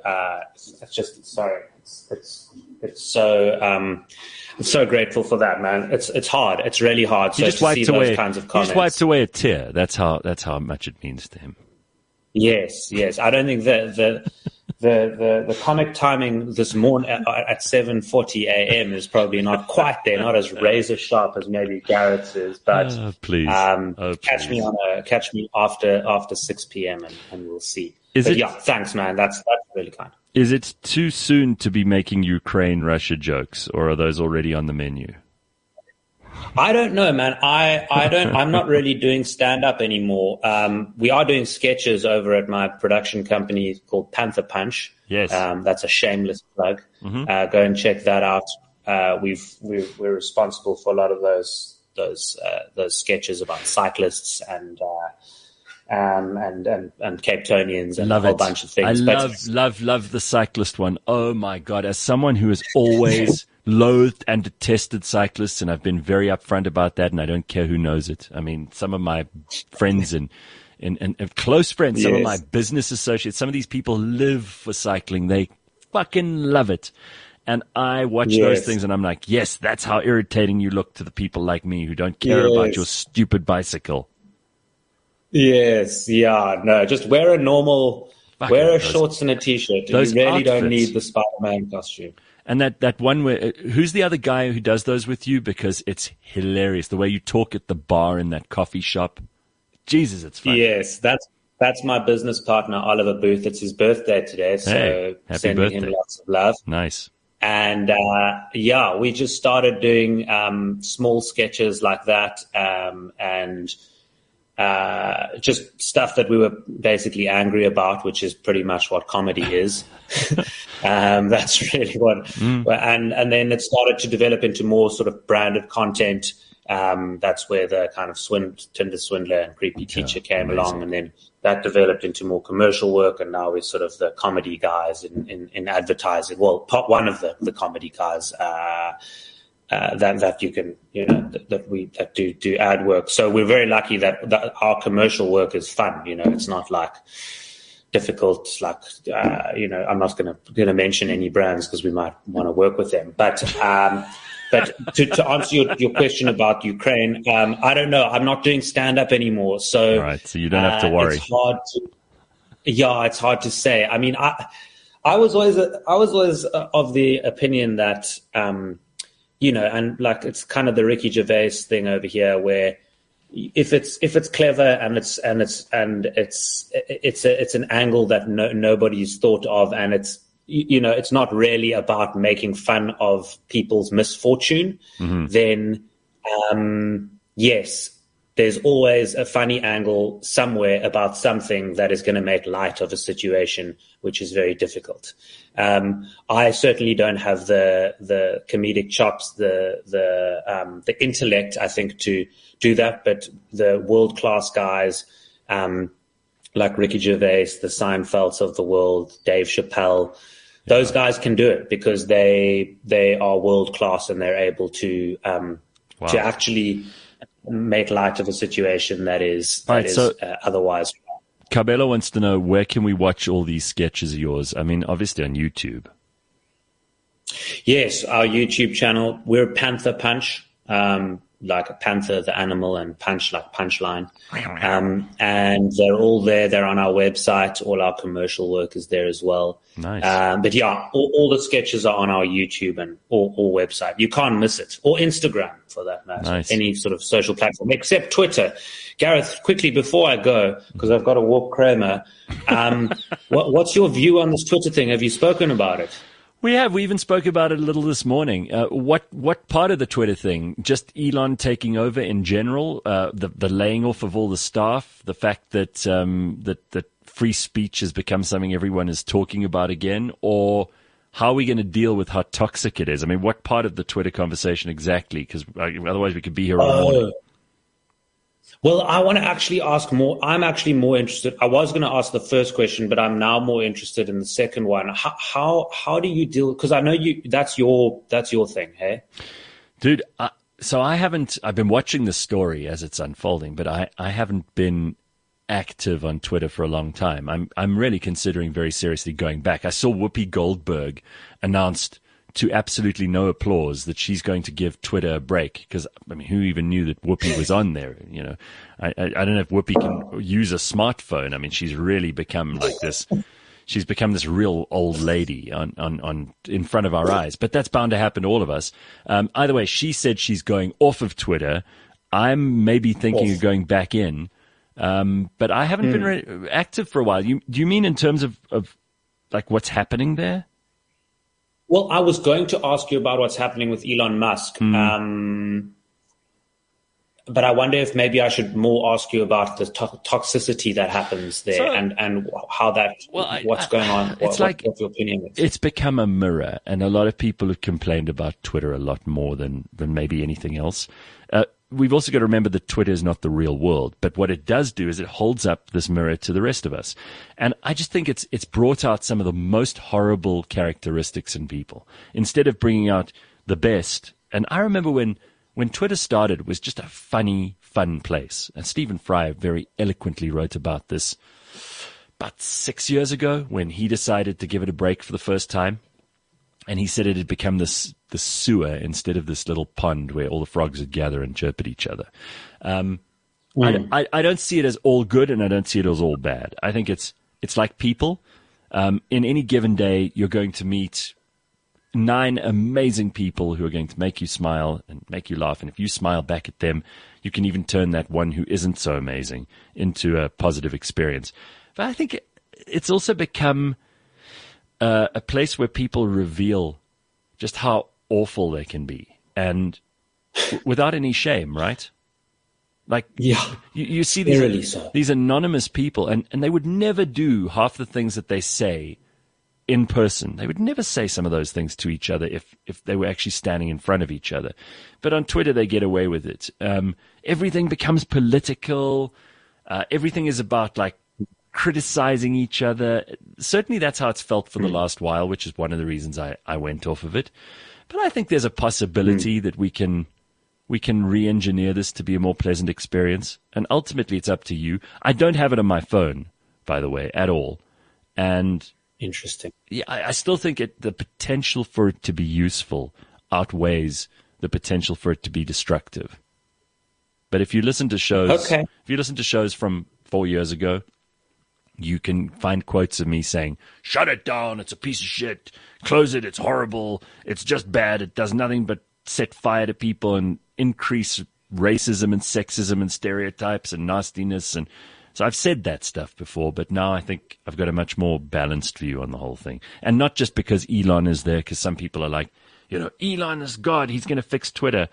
It's so grateful for that, man. It's hard. It's really hard. You just wiped away a tear. That's how much it means to him. Yes. I don't think the comic timing this morning at 7:40 a.m. is probably not quite there, not as razor sharp as maybe Garrett's is. But please, catch me after 6 p.m. and we'll see. Thanks, man. That's really kind. Is it too soon to be making Ukraine-Russia jokes, or are those already on the menu? I don't know, man. I'm not really doing stand-up anymore. We are doing sketches over at my production company called Panther Punch. Yes. That's a shameless plug. Mm-hmm. Go and check that out. We're responsible for a lot of those sketches about cyclists and Capetonians and a whole bunch of things. I love the cyclist one. Oh my God. As someone who has always loathed and detested cyclists, and I've been very upfront about that, and I don't care who knows it. I mean, some of my friends and close friends, some of my business associates, some of these people live for cycling. They fucking love it. And I watch those things and I'm like, yes, that's how irritating you look to the people like me who don't care about your stupid bicycle. Yes, yeah, no, just wear a shorts and a t-shirt. You really don't need the Spider-Man costume. And that one where, who's the other guy who does those with you? Because it's hilarious. The way you talk at the bar in that coffee shop. Jesus, it's funny. Yes, that's my business partner, Oliver Booth. It's his birthday today. So sending him lots of love. Nice. And, we just started doing, small sketches like that. And just stuff that we were basically angry about, which is pretty much what comedy is. That's really what, and then it started to develop into more sort of branded content. That's where the kind of Tinder Swindler and Creepy Teacher came along, and then that developed into more commercial work. And now we're sort of the comedy guys in advertising. Well, one of the comedy guys, that you can, that do ad work. So we're very lucky that our commercial work is fun. It's not like difficult, like, I'm not going to mention any brands because we might want to work with them. But to answer your question about Ukraine, I don't know. I'm not doing stand up anymore. So, all right, so you don't have to worry. It's hard to say. I mean, I was always of the opinion that, and like it's kind of the Ricky Gervais thing over here, where if it's clever and it's an angle that nobody's thought of, and it's not really about making fun of people's misfortune, then yes, there's always a funny angle somewhere about something that is going to make light of a situation which is very difficult. I certainly don't have the comedic chops, the intellect, I think, to do that. But the world-class guys, like Ricky Gervais, the Seinfelds of the world, Dave Chappelle, those guys can do it because they are world-class and they're able to actually make light of a situation that is otherwise. Cabello wants to know, where can we watch all these sketches of yours? I mean, obviously on YouTube. Yes, our YouTube channel. We're Panther Punch, like a panther, the animal, and punch like punchline. And they're all there. They're on our website. All our commercial work is there as well. Nice. But yeah, all the sketches are on our YouTube and or website. You can't miss it. Or Instagram, for that matter. Nice. Any sort of social platform, except Twitter. Gareth, quickly before I go, because I've got to walk Kramer, what's your view on this Twitter thing? Have you spoken about it? We have. We even spoke about it a little this morning. What part of the Twitter thing? Just Elon taking over in general, the laying off of all the staff, the fact that that free speech has become something everyone is talking about again, or how are we going to deal with how toxic it is? I mean, what part of the Twitter conversation exactly? Because otherwise we could be here all morning. Well, I want to actually ask more. I'm actually more interested. I was going to ask the first question, but I'm now more interested in the second one. How do you deal? Because I know that's your thing, hey, dude. So I've been watching the story as it's unfolding, but I haven't been active on Twitter for a long time. I'm really considering very seriously going back. I saw Whoopi Goldberg announced, to absolutely no applause, that she's going to give Twitter a break, because I mean, who even knew that Whoopi was on there? You know, I don't know if Whoopi can use a smartphone. I mean, she's really become like this. She's become this real old lady on in front of our eyes. But that's bound to happen to all of us. Either way, she said she's going off of Twitter. I'm maybe thinking of going back in, but I haven't been active for a while. Do you mean in terms of like what's happening there? Well, I was going to ask you about what's happening with Elon Musk, but I wonder if maybe I should more ask you about the toxicity that happens there, and how that what's going on. What's your opinion is? It's become a mirror, and a lot of people have complained about Twitter a lot more than maybe anything else. We've also got to remember that Twitter is not the real world, but what it does do is it holds up this mirror to the rest of us. And I just think it's brought out some of the most horrible characteristics in people instead of bringing out the best. And I remember when Twitter started, it was just a funny, fun place. And Stephen Fry very eloquently wrote about this about 6 years ago when he decided to give it a break for the first time. And he said it had become the sewer instead of this little pond where all the frogs would gather and chirp at each other. I don't see it as all good, and I don't see it as all bad. I think it's like people. In any given day, you're going to meet 9 amazing people who are going to make you smile and make you laugh. And if you smile back at them, you can even turn that one who isn't so amazing into a positive experience. But I think it's also become a place where people reveal just how awful they can be, and without any shame, right? Like, you see these anonymous people, and they would never do half the things that they say in person. They would never say some of those things to each other if they were actually standing in front of each other. But on Twitter, they get away with it. Everything becomes political. Everything is about, like, criticizing each other. Certainly that's how it's felt for the last while, which is one of the reasons I went off of it. But I think there's a possibility that we can re-engineer this to be a more pleasant experience. And ultimately it's up to you. I don't have it on my phone, by the way, at all. And interesting. Yeah, I still think the potential for it to be useful outweighs the potential for it to be destructive. But if you listen to shows from 4 years ago, you can find quotes of me saying, "Shut it down, it's a piece of shit. Close it, it's horrible. It's just bad. It does nothing but set fire to people and increase racism and sexism and stereotypes and nastiness." And so I've said that stuff before, but now I think I've got a much more balanced view on the whole thing. And not just because Elon is there, because some people are like, Elon is God, he's going to fix Twitter.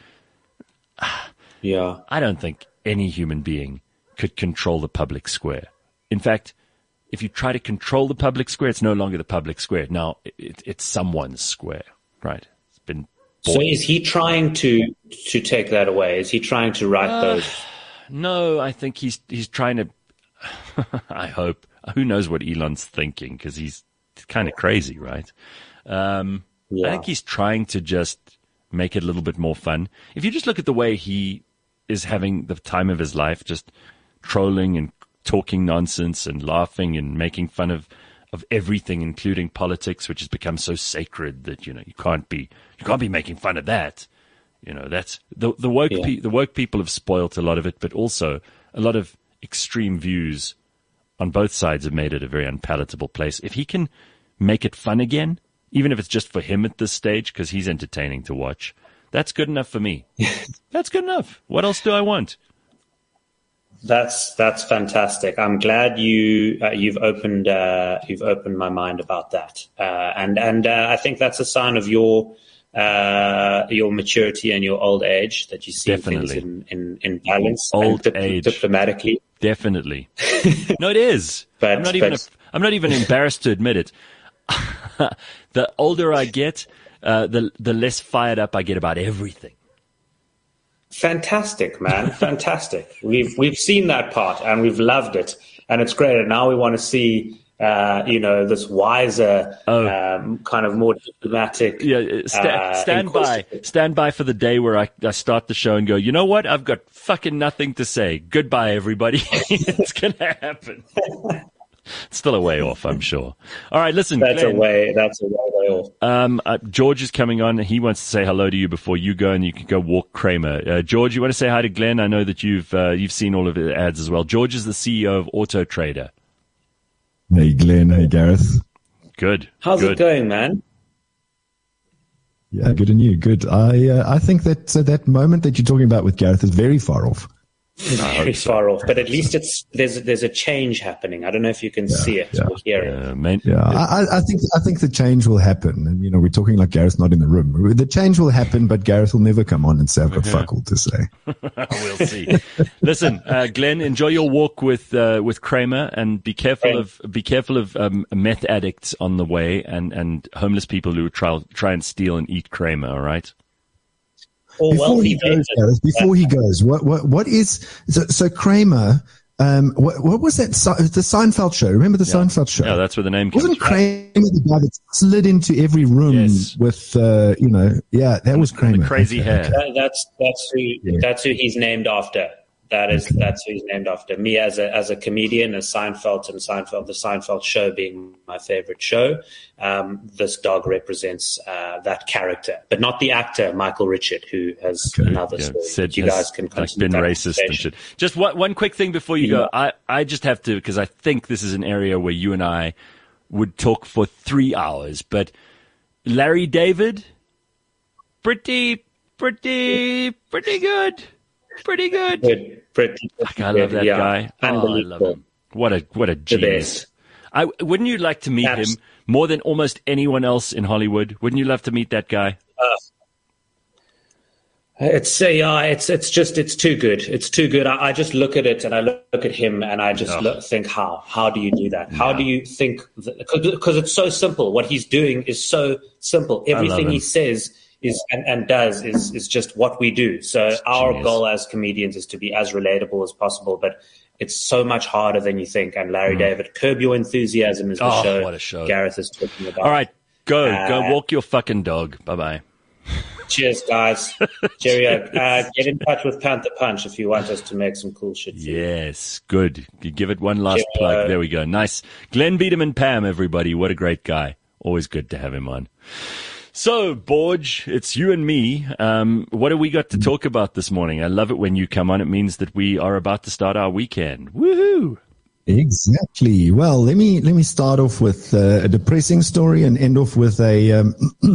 Yeah. I don't think any human being could control the public square. In fact, if you try to control the public square, it's no longer the public square. Now it's someone's square, right? It's been bought. So is he trying to take that away? Is he trying to write those? No, I think he's trying to. I hope. Who knows what Elon's thinking, because he's kind of crazy, right? I think he's trying to just make it a little bit more fun. If you just look at the way he is having the time of his life, just trolling and talking nonsense and laughing and making fun of everything, including politics, which has become so sacred that, you can't be making fun of that. That's the woke people have spoilt a lot of it, but also a lot of extreme views on both sides have made it a very unpalatable place. If he can make it fun again, even if it's just for him at this stage, because he's entertaining to watch, that's good enough for me. That's good enough. What else do I want? That's fantastic. I'm glad you've opened my mind about that, and I think that's a sign of your maturity and your old age, that you see things in balance, old age, diplomatically. Definitely. No, it is. But I'm not even embarrassed to admit it. The older I get, the less fired up I get about everything. Fantastic, man. Fantastic. We've seen that part and we've loved it, and it's great. And now we want to see, this wiser, kind of more diplomatic. Yeah, stand by for the day where I start the show and go, you know what? I've got fucking nothing to say. Goodbye, everybody. It's going to happen. It's still a way off, I'm sure. All right, listen. That's Glenn, a way off. George is coming on. He wants to say hello to you before you go, and you can go walk Kramer. George, you want to say hi to Glenn? I know that you've seen all of the ads as well. George is the CEO of Auto Trader. Hey, Glenn. Hey, Gareth. Good. How's it going, man? Yeah, good and you. Good. I think that that moment that you're talking about with Gareth is very far off. Very far off, but at least there's a change happening. I don't know if you can see it or hear it. I think the change will happen, and we're talking like Gareth's not in the room. The change will happen, but Gareth will never come on and say I've got fuck all to say. We'll see. Listen, Glenn, enjoy your walk with Kramer, and be careful of meth addicts on the way and homeless people who try and steal and eat Kramer. All right. Before he goes, what is so Kramer? What was that? The Seinfeld show. Remember the Seinfeld show? Yeah, that's where the name comes Wasn't from. Kramer the guy that slid into every room with that was Kramer. The crazy hair. That's who he's named after. That's who he's named after. Me as a comedian, as Seinfeld, the Seinfeld show being my favorite show. This dog represents that character, but not the actor Michael Richard, who has another story. You guys can been racist and shit. Just one quick thing before you go. I just have to, because I think this is an area where you and I would talk for 3 hours. But Larry David, pretty good. Pretty good. I love that guy. I love him. What a genius. Wouldn't you like to meet him more than almost anyone else in Hollywood? Wouldn't you love to meet that guy? It's too good. It's too good. I just look at it and I look at him and I just think, how do you do that? How do you think? Because it's so simple. What he's doing is so simple. Everything he says and does is just what we do. So our goal as comedians is to be as relatable as possible, but it's so much harder than you think. And Larry David, Curb Your Enthusiasm is the show. What a show Gareth is talking about. All right, go walk your fucking dog. Bye-bye. Cheers, guys. Cheerio. Get in touch with Panther Punch if you want us to make some cool shit. Yes, good. You give it one last plug. There we go. Nice. Glenn Biederman Pam, everybody. What a great guy. Always good to have him on. So, Borge, it's you and me. What have we got to talk about this morning? I love it when you come on. It means that we are about to start our weekend. Woohoo! Exactly. Well, let me start off with a depressing story and end off with a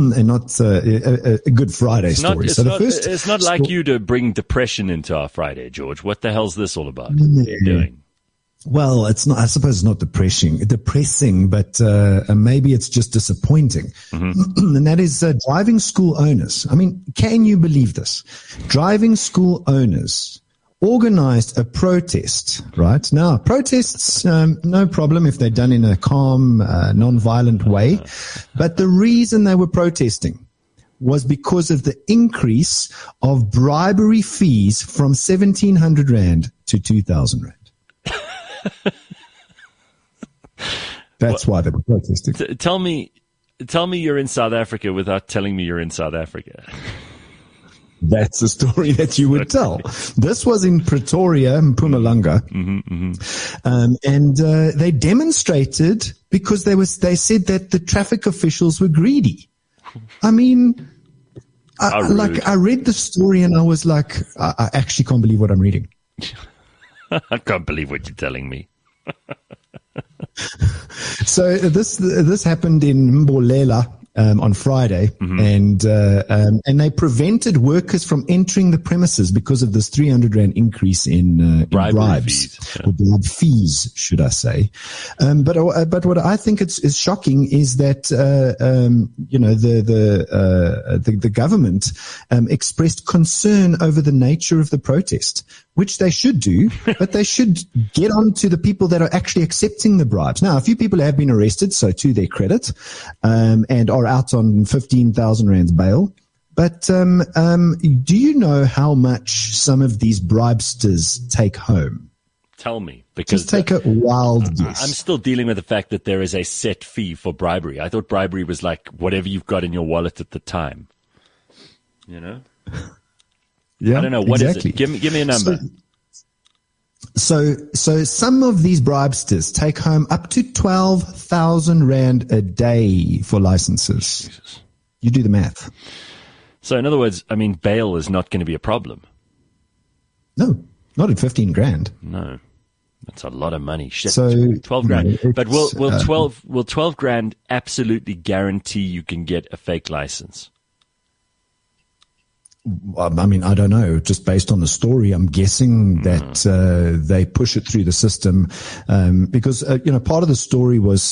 Good Friday story. It's not like you to bring depression into our Friday, George. What the hell's this all about? What are you doing? Well, it's not. I suppose it's not depressing, but maybe it's just disappointing. Mm-hmm. And that is driving school owners. I mean, can you believe this? Driving school owners organized a protest. Right now, protests, no problem if they're done in a calm, non-violent way. But the reason they were protesting was because of the increase of bribery fees from 1,700 Rand to 2,000 Rand. That's why they were protesting. Tell me you're in South Africa without telling me you're in South Africa. That's a story that you would tell. This was in Pretoria, Mpumalanga, and they demonstrated because they said that the traffic officials were greedy. I mean, I read the story and I was like, I actually can't believe what I'm reading. I can't believe what you're telling me. So this happened in Mbolela on Friday, and they prevented workers from entering the premises because of this 300 Rand increase in bribes fees, or bribe fees, should I say? But what I think is shocking is that the government expressed concern over the nature of the protest, which they should do, but they should get on to the people that are actually accepting the bribes. Now, a few people have been arrested, so to their credit, and are out on 15,000 Rand bail. But do you know how much some of these bribesters take home? Tell me, because just take a wild guess. I'm still dealing with the fact that there is a set fee for bribery. I thought bribery was like whatever you've got in your wallet at the time. You know? Yeah, I don't know. What exactly. Is it? Give me a number. So some of these bribesters take home up to 12,000 Rand a day for licenses. Jesus. You do the math. So in other words, I mean, bail is not going to be a problem. No, not at 15 grand. No, that's a lot of money. Shit, so 12 grand. But will 12 grand absolutely guarantee you can get a fake license? I mean, I don't know. Just based on the story, I'm guessing that they push it through the system because part of the story was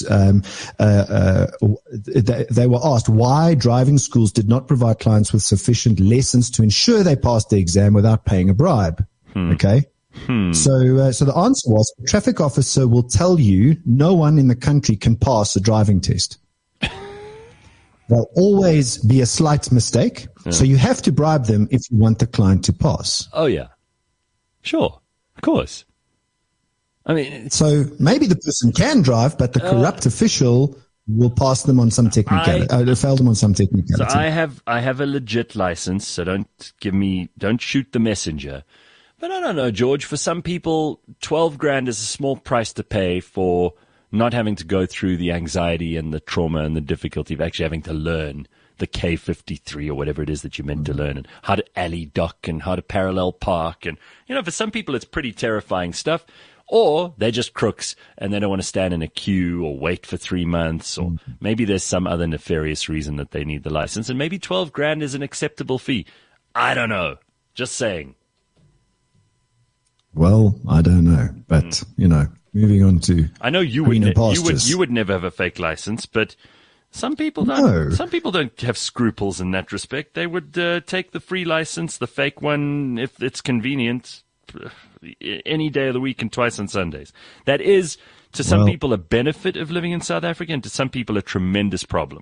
they were asked why driving schools did not provide clients with sufficient lessons to ensure they passed the exam without paying a bribe. Okay. So the answer was a traffic officer will tell you no one in the country can pass a driving test. There'll always be a slight mistake. Yeah. So you have to bribe them if you want the client to pass. Oh, yeah. Sure. Of course. I mean, so maybe the person can drive, but the corrupt official will pass them on some technicality, fail them on some technicality. So I have a legit license, so don't shoot the messenger. But I don't know, George, for some people, 12 grand is a small price to pay for not having to go through the anxiety and the trauma and the difficulty of actually having to learn the K53 or whatever it is that you're meant to learn, and how to alley duck and how to parallel park. And, for some people, it's pretty terrifying stuff. Or they're just crooks and they don't want to stand in a queue or wait for 3 months, or maybe there's some other nefarious reason that they need the license. And maybe 12 grand is an acceptable fee. I don't know. Just saying. Well, I don't know, but, moving on to, I know you would never have a fake license, but some people don't. No. Some people don't have scruples in that respect. They would take the free license, the fake one, if it's convenient, any day of the week and twice on Sundays. That is, to some people, a benefit of living in South Africa, and to some people, a tremendous problem.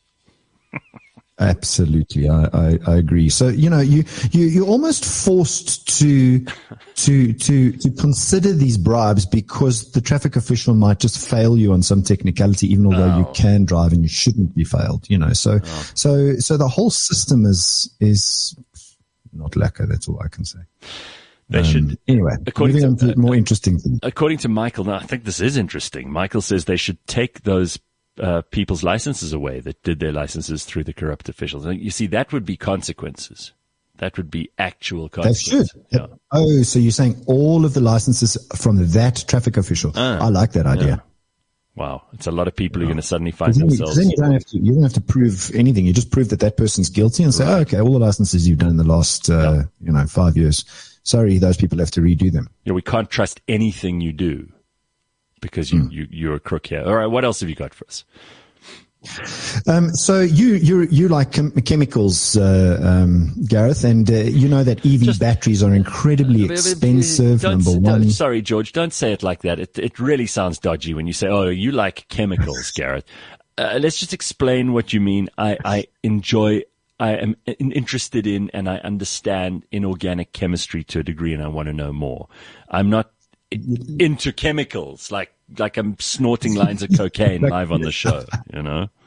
Absolutely, I agree. So you're almost forced to consider these bribes because the traffic official might just fail you on some technicality, even although you can drive and you shouldn't be failed. So the whole system is not lacquer. That's all I can say. They should anyway. Moving on to more interesting things. According to Michael, now I think this is interesting. Michael says they should take those people's licenses away that did their licenses through the corrupt officials. You see, that would be consequences. That would be actual consequences. They should. Yeah. Oh, so you're saying all of the licenses from that traffic official. I like that idea. Yeah. Wow. It's a lot of people who are going to suddenly find themselves. Then you don't have to prove anything. You just prove that person's guilty and say, okay, all the licenses you've done in the last, 5 years. Sorry, those people have to redo them. Yeah, we can't trust anything you do, because you're a crook here. All right, what else have you got for us? So you like chemicals, Gareth, and you know that EV batteries are incredibly expensive. Number one. Sorry, George, don't say it like that. It really sounds dodgy when you say, "Oh, you like chemicals, Gareth." Let's just explain what you mean. I am interested in and I understand inorganic chemistry to a degree, and I want to know more. I'm not into chemicals like I'm snorting lines of cocaine live on the show,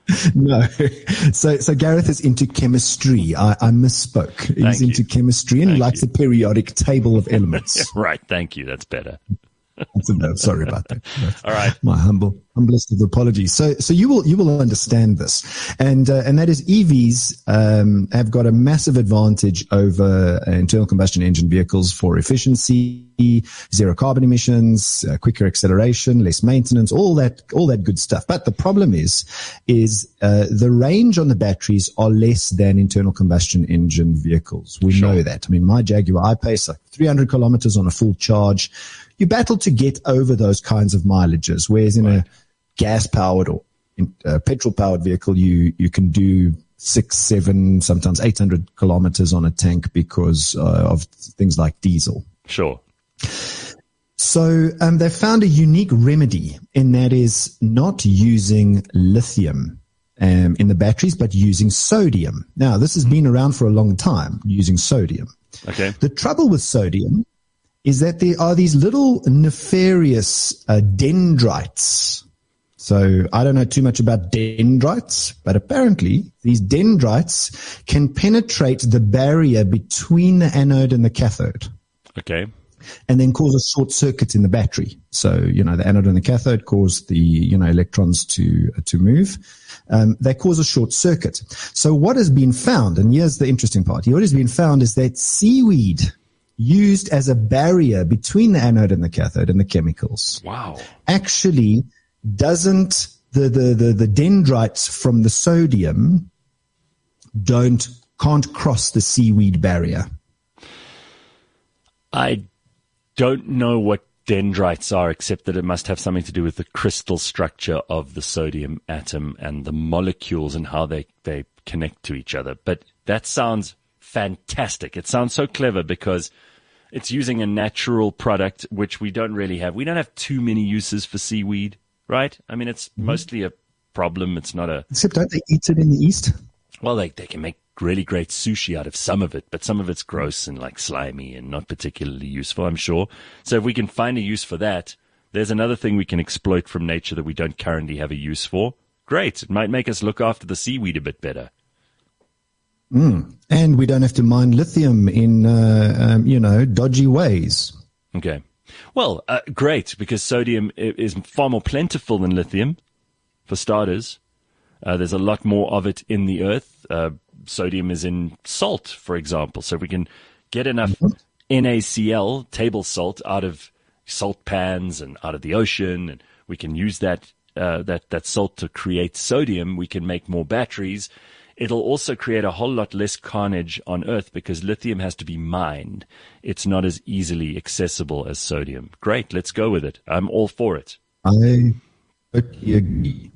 No. So Gareth is into chemistry. I misspoke. He's into chemistry and he likes the periodic table of elements. Right. Thank you. That's better. Sorry about that. All right. My humblest of apologies. So you will understand this, and that is EVs have got a massive advantage over internal combustion engine vehicles for efficiency, zero carbon emissions, quicker acceleration, less maintenance, all that good stuff. But the problem is the range on the batteries are less than internal combustion engine vehicles. We know that. I mean, my Jaguar I-Pace, like 300 kilometers on a full charge. You battle to get over those kinds of mileages, whereas in a gas-powered or petrol-powered vehicle, you can do 6, 7, sometimes 800 kilometers on a tank because of things like diesel. Sure. So they found a unique remedy, and that is not using lithium in the batteries, but using sodium. Now, this has been around for a long time, using sodium. Okay. The trouble with sodium is that there are these little nefarious dendrites. So I don't know too much about dendrites, but apparently these dendrites can penetrate the barrier between the anode and the cathode. Okay. And then cause a short circuit in the battery. So, the anode and the cathode cause the, electrons to move. They cause a short circuit. So what has been found, and here's the interesting part, what has been found is that seaweed used as a barrier between the anode and the cathode and the chemicals. Wow. Actually doesn't, the dendrites from the sodium can't cross the seaweed barrier. I don't know what dendrites are, except that it must have something to do with the crystal structure of the sodium atom and the molecules and how they connect to each other. But that sounds fantastic. It sounds so clever because it's using a natural product, which we don't really have. We don't have too many uses for seaweed, right? I mean, it's mostly a problem. It's not a... Except don't they eat it in the East? Well, they can make really great sushi out of some of it, but some of it's gross and like slimy and not particularly useful, I'm sure. So if we can find a use for that, there's another thing we can exploit from nature that we don't currently have a use for. Great. It might make us look after the seaweed a bit better. And we don't have to mine lithium in, dodgy ways. Okay. Well, great, because sodium is far more plentiful than lithium, for starters. There's a lot more of it in the earth. Sodium is in salt, for example. So if we can get enough NaCl, table salt, out of salt pans and out of the ocean, and we can use that salt to create sodium, we can make more batteries. It'll also create a whole lot less carnage on Earth because lithium has to be mined. It's not as easily accessible as sodium. Great, let's go with it. I'm all for it. I totally agree.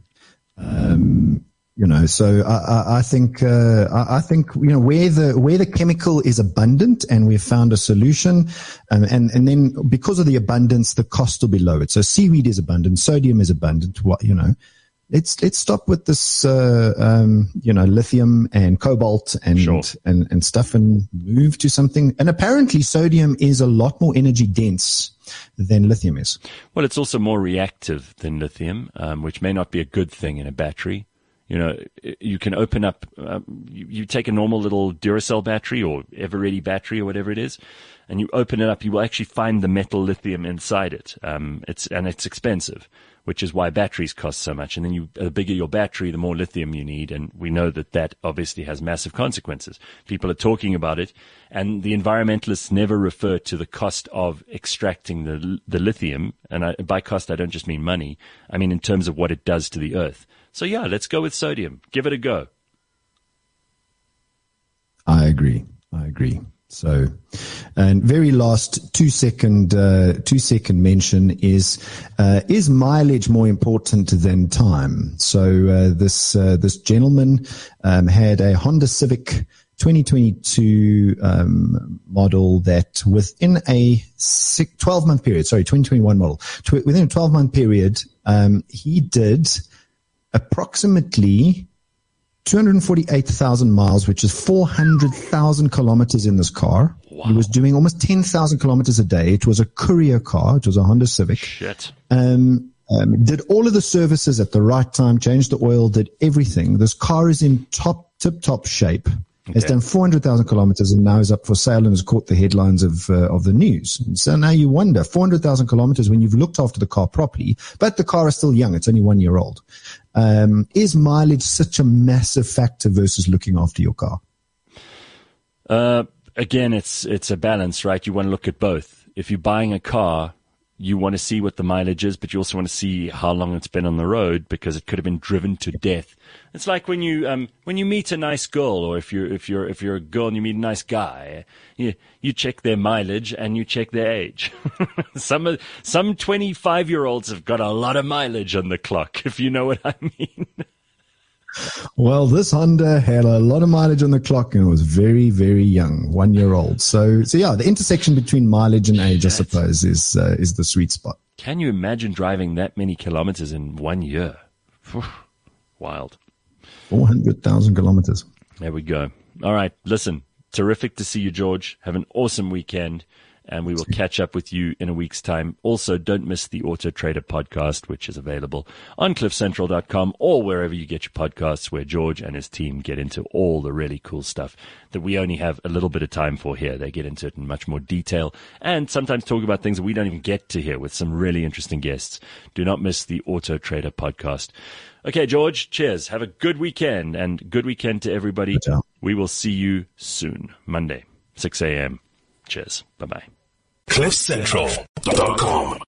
So I think where the chemical is abundant and we've found a solution, and then because of the abundance, the cost will be lowered. So seaweed is abundant, sodium is abundant. Let's stop with this, lithium and cobalt and stuff and move to something. And apparently sodium is a lot more energy dense than lithium is. Well, it's also more reactive than lithium, which may not be a good thing in a battery. You can open up, you take a normal little Duracell battery or Eveready battery or whatever it is, and you open it up, you will actually find the metal lithium inside it. It's expensive, which is why batteries cost so much. And then the bigger your battery, the more lithium you need. And we know that obviously has massive consequences. People are talking about it, and the environmentalists never refer to the cost of extracting the lithium. And by cost, I don't just mean money. I mean in terms of what it does to the earth. So yeah, let's go with sodium. Give it a go. I agree. So, and very last 2 second mention is mileage more important than time? So, this gentleman, had a Honda Civic 2022, model that within a 12-month period, 2021 model, within a 12-month period, he did approximately 248,000 miles, which is 400,000 kilometers in this car. Wow. He was doing almost 10,000 kilometers a day. It was a courier car. It was a Honda Civic. Shit. Did all of the services at the right time, changed the oil, did everything. This car is in tip-top shape. Okay. It's done 400,000 kilometers and now is up for sale and has caught the headlines of the news. And so now you wonder, 400,000 kilometers when you've looked after the car properly, but the car is still young. It's only 1 year old. Is mileage such a massive factor versus looking after your car? Again, it's a balance, right? You want to look at both. If you're buying a car, you want to see what the mileage is, but you also want to see how long it's been on the road because it could have been driven to death. It's like when you meet a nice girl, or if you're a girl and you meet a nice guy, you check their mileage and you check their age. Some 25-year-olds have got a lot of mileage on the clock, if you know what I mean. Well, this Honda had a lot of mileage on the clock and it was very, very young, 1 year old. So yeah, the intersection between mileage and age, I suppose, is the sweet spot. Can you imagine driving that many kilometers in 1 year? Wild. 400,000 kilometers. There we go. All right. Listen, terrific to see you, George. Have an awesome weekend. And we will catch up with you in a week's time. Also, don't miss the Auto Trader podcast, which is available on cliffcentral.com or wherever you get your podcasts, where George and his team get into all the really cool stuff that we only have a little bit of time for here. They get into it in much more detail and sometimes talk about things that we don't even get to hear with some really interesting guests. Do not miss the Auto Trader podcast. Okay, George, cheers. Have a good weekend and good weekend to everybody. We will see you soon, Monday, 6 a.m. Cheers. Bye-bye. CliffCentral.com